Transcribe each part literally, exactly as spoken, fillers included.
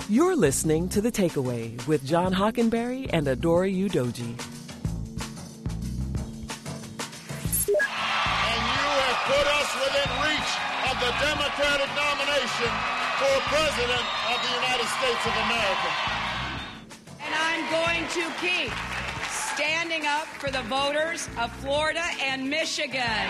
You're listening to The Takeaway with John Hockenberry and Adora Udoji. And you have put us within reach of the Democratic nomination for President of the United States of America. And I'm going to keep standing up for the voters of Florida and Michigan.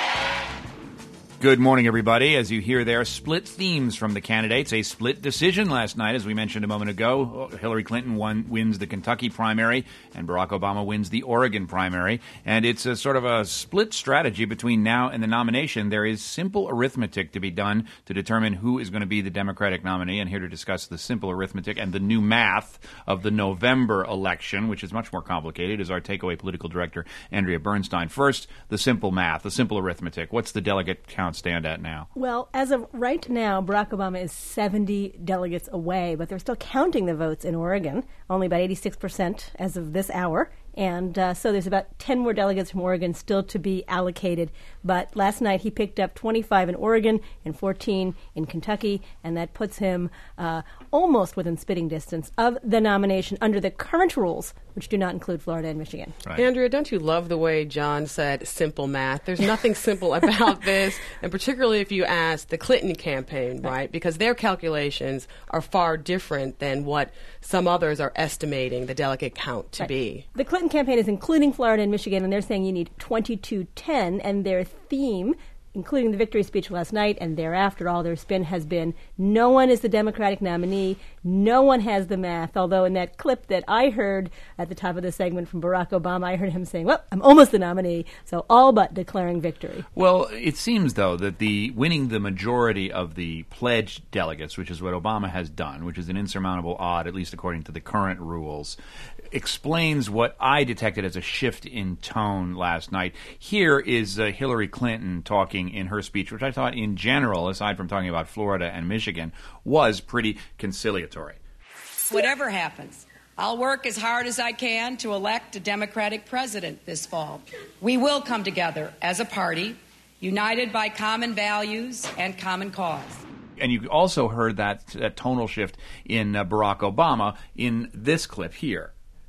Good morning, everybody. As you hear there, split themes from the candidates. A split decision last night, as we mentioned a moment ago. Hillary Clinton won, wins the Kentucky primary, and Barack Obama wins the Oregon primary. And it's a sort of a split strategy between now and the nomination. There is simple arithmetic to be done to determine who is going to be the Democratic nominee. And here to discuss the simple arithmetic and the new math of the November election, which is much more complicated, is our Takeaway political director, Andrea Bernstein. First, the simple math, the simple arithmetic. What's the delegate count stand at now? Well, as of right now, Barack Obama is seventy delegates away, but they're still counting the votes in Oregon, only about eighty-six percent as of this hour. And uh, so there's about ten more delegates from Oregon still to be allocated. But last night he picked up twenty-five in Oregon and fourteen in Kentucky, and that puts him uh, almost within spitting distance of the nomination under the current rules, which do not include Florida and Michigan. Right. Andrea, don't you love the way John said simple math? There's nothing simple about this, and particularly if you ask the Clinton campaign, right? right? Because their calculations are far different than what some others are estimating the delegate count to right. be. The Clinton campaign is including Florida and Michigan, and they're saying you need twenty-two ten, and their theme, including the victory speech last night and thereafter, all their spin has been no one is the Democratic nominee, no one has the math, although in that clip that I heard at the top of the segment from Barack Obama, I heard him saying, well, I'm almost the nominee, so all but declaring victory. Well, it seems, though, that the winning the majority of the pledged delegates, which is what Obama has done, which is an insurmountable odd, at least according to the current rules, explains what I detected as a shift in tone last night. Here is uh, Hillary Clinton talking in her speech, which I thought in general, aside from talking about Florida and Michigan, was pretty conciliatory. Whatever happens, I'll work as hard as I can to elect a Democratic president this fall. We will come together as a party, united by common values and common cause. And you also heard that, that tonal shift in uh, Barack Obama in this clip here.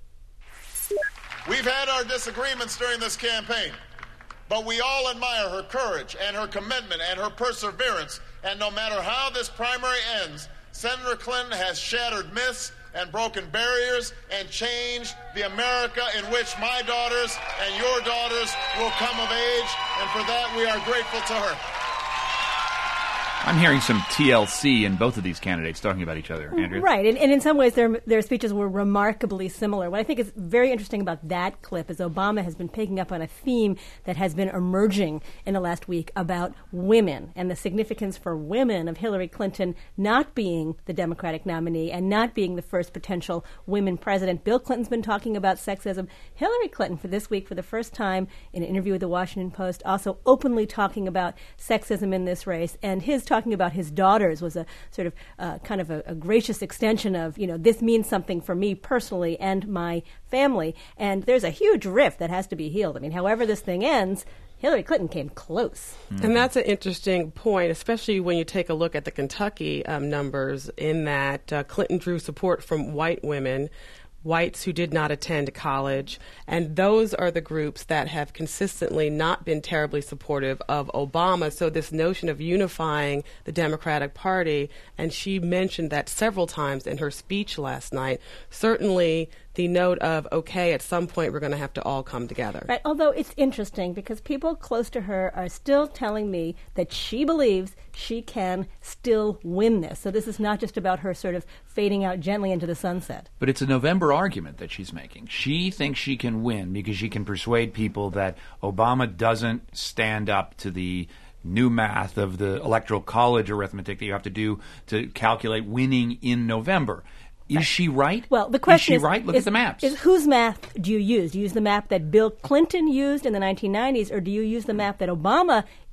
We've had our disagreements during this campaign, but we all admire her courage and her commitment and her perseverance. And no matter how this primary ends, Senator Clinton has shattered myths and broken barriers and changed the America in which my daughters and your daughters will come of age. And for that, we are grateful to her. I'm hearing some T L C in both of these candidates talking about each other, Andrea. Right, and, and in some ways their their speeches were remarkably similar. What I think is very interesting about that clip is Obama has been picking up on a theme that has been emerging in the last week about women and the significance for women of Hillary Clinton not being the Democratic nominee and not being the first potential women president. Bill Clinton's been talking about sexism. Hillary Clinton, for this week, for the first time in an interview with the Washington Post, also openly talking about sexism in this race, and his talking about his daughters was a sort of uh, kind of a, a gracious extension of, you know, this means something for me personally and my family. And there's a huge rift that has to be healed. I mean, however this thing ends, Hillary Clinton came close. Mm-hmm. And that's an interesting point, especially when you take a look at the Kentucky um, numbers, in that uh, Clinton drew support from white women, whites who did not attend college, and those are the groups that have consistently not been terribly supportive of Obama. So this notion of unifying the Democratic Party, and she mentioned that several times in her speech last night, certainly the note of, okay, at some point we're going to have to all come together. Right, although it's interesting because people close to her are still telling me that she believes she can still win this. So this is not just about her sort of fading out gently into the sunset. But it's a November argument that she's making. She thinks she can win because she can persuade people that Obama doesn't stand up to the new math of the Electoral College arithmetic that you have to do to calculate winning in November. Is right. she right? Well, the question is, is, she right? Look is, at the maps. Is whose math do you use? Do you use the map that Bill Clinton used in the nineteen nineties, or do you use the map that Obama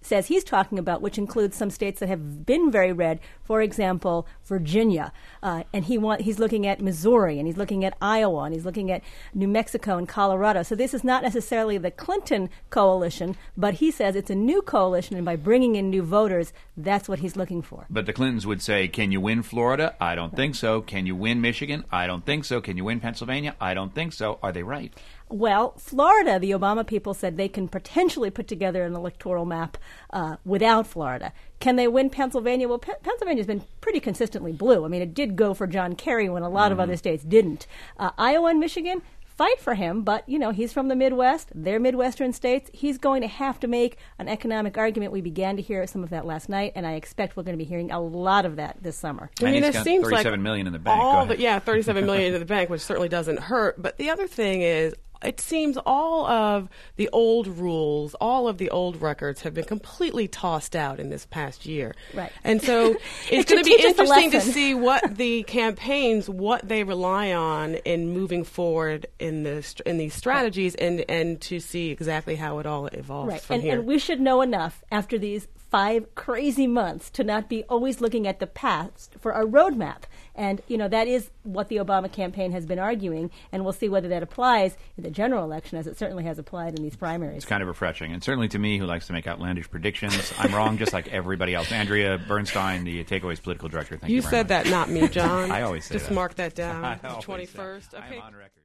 says he's talking about, which includes some states that have been very red, for example, Virginia. Uh, and he want, he's looking at Missouri, and he's looking at Iowa, and he's looking at New Mexico and Colorado. So this is not necessarily the Clinton coalition, but he says it's a new coalition, and by bringing in new voters, that's what he's looking for. But the Clintons would say, can you win Florida? I don't think so. Can you win Michigan? I don't think so. Can you win Pennsylvania? I don't think so. Are they right? Well, Florida, the Obama people said they can potentially put together an electoral map uh, without Florida. Can they win Pennsylvania? Well, Pe- Pennsylvania's been pretty consistently blue. I mean, it did go for John Kerry when a lot mm-hmm. of other states didn't. Uh, Iowa and Michigan, fight for him, but, you know, he's from the Midwest. They're Midwestern states. He's going to have to make an economic argument. We began to hear some of that last night, and I expect we're going to be hearing a lot of that this summer. I mean, it seems thirty-seven like million in the bank. All the, yeah, thirty-seven million in the bank, which certainly doesn't hurt. But the other thing is, it seems all of the old rules, all of the old records have been completely tossed out in this past year. Right. And so it's going to be interesting to see what the campaigns, what they rely on in moving forward in this in these strategies, right. and, and to see exactly how it all evolves right. from and, here. And we should know enough after these five crazy months to not be always looking at the past for a roadmap. And, you know, that is what the Obama campaign has been arguing, and we'll see whether that applies in the general election, as it certainly has applied in these primaries. It's kind of refreshing. And certainly to me, who likes to make outlandish predictions, I'm wrong just like everybody else. Andrea Bernstein, the Takeaways political director, thank you, you very said much. that, not me, John. I always say Just that. mark that down. I always twenty-first. say that. Okay. I am on record.